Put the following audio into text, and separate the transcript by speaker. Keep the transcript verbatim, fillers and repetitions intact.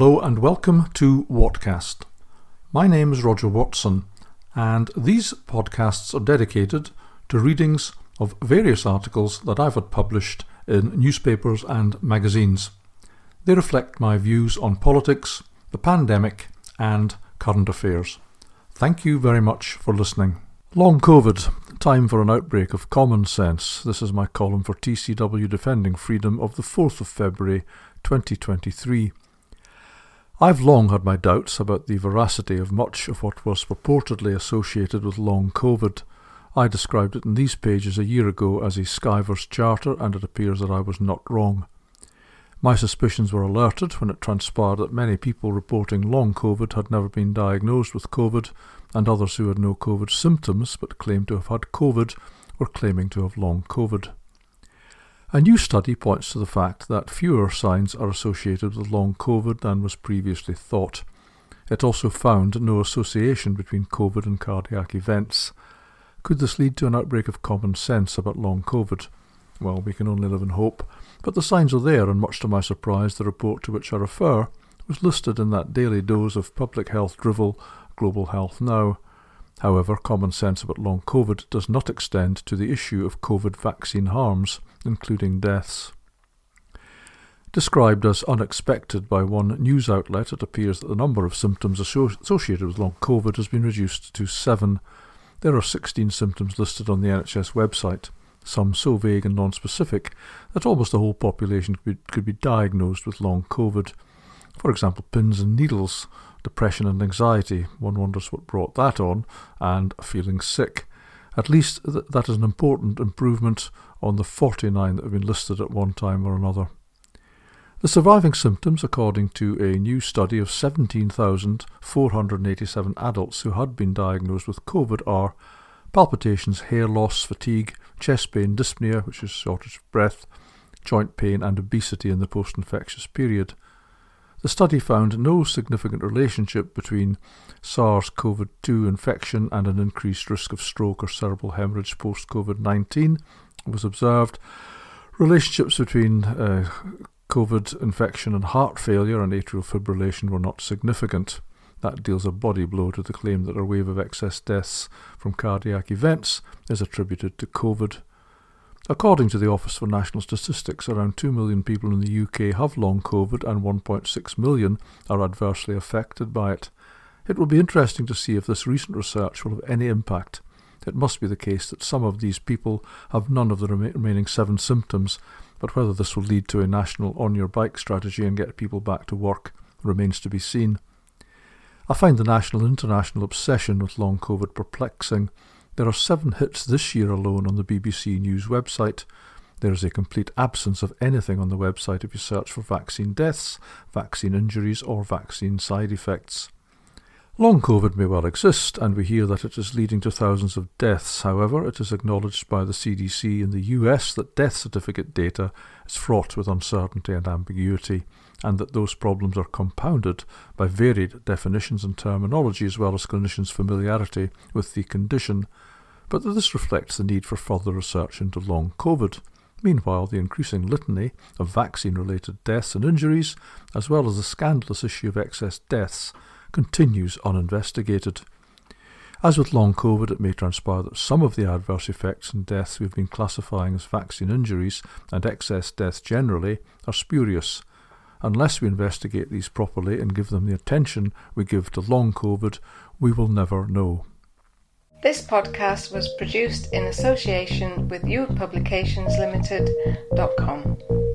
Speaker 1: Hello and welcome to Whatcast. My name is Roger Watson, and these podcasts are dedicated to readings of various articles that I've had published in newspapers and magazines. They reflect my views on politics, the pandemic, and current affairs. Thank you very much for listening. Long COVID, time for an outbreak of common sense. This is my column for T C W Defending Freedom of the fourth of February twenty twenty-three. I've long had my doubts about the veracity of much of what was purportedly associated with long COVID. I described it in these pages a year ago as a Skyverse charter, and it appears that I was not wrong. My suspicions were alerted when it transpired that many people reporting long COVID had never been diagnosed with COVID, and others who had no COVID symptoms but claimed to have had COVID were claiming to have long COVID. A new study points to the fact that fewer signs are associated with long COVID than was previously thought. It also found no association between COVID and cardiac events. Could this lead to an outbreak of common sense about long COVID? Well, we can only live in hope, but the signs are there, and much to my surprise, the report to which I refer was listed in that daily dose of public health drivel, Global Health Now. However, common sense about long COVID does not extend to the issue of COVID vaccine harms, including deaths. Described as unexpected by one news outlet, it appears that the number of symptoms associated with long COVID has been reduced to seven. There are sixteen symptoms listed on the N H S website, some so vague and non-specific that almost the whole population could be, could be diagnosed with long COVID. For example, pins and needles, depression and anxiety, one wonders what brought that on, and feeling sick. At least th- that is an important improvement on the forty-nine that have been listed at one time or another. The surviving symptoms, according to a new study of seventeen thousand four hundred eighty-seven adults who had been diagnosed with COVID, are palpitations, hair loss, fatigue, chest pain, dyspnea, which is shortage of breath, joint pain, and obesity in the post-infectious period. The study found no significant relationship between SARS-C o V two infection and an increased risk of stroke or cerebral hemorrhage post-COVID nineteen was observed. Relationships between uh, COVID infection and heart failure and atrial fibrillation were not significant. That deals a body blow to the claim that a wave of excess deaths from cardiac events is attributed to COVID. According to the Office for National Statistics, around two million people in the U K have long COVID and one point six million are adversely affected by it. It will be interesting to see if this recent research will have any impact. It must be the case that some of these people have none of the rem- remaining seven symptoms, but whether this will lead to a national on-your-bike strategy and get people back to work remains to be seen. I find the national and international obsession with long COVID perplexing. There are seven hits this year alone on the B B C News website. There is a complete absence of anything on the website if you search for vaccine deaths, vaccine injuries, or vaccine side effects. Long COVID may well exist, and we hear that it is leading to thousands of deaths. However, it is acknowledged by the C D C in the U S that death certificate data is fraught with uncertainty and ambiguity, and that those problems are compounded by varied definitions and terminology as well as clinicians' familiarity with the condition, but that this reflects the need for further research into long COVID. Meanwhile, the increasing litany of vaccine-related deaths and injuries, as well as the scandalous issue of excess deaths, continues uninvestigated. As with long COVID, it may transpire that some of the adverse effects and deaths we've been classifying as vaccine injuries and excess deaths generally are spurious. Unless we investigate these properly and give them the attention we give to long COVID, we will never know.
Speaker 2: This podcast was produced in association with youth publications limited dot com.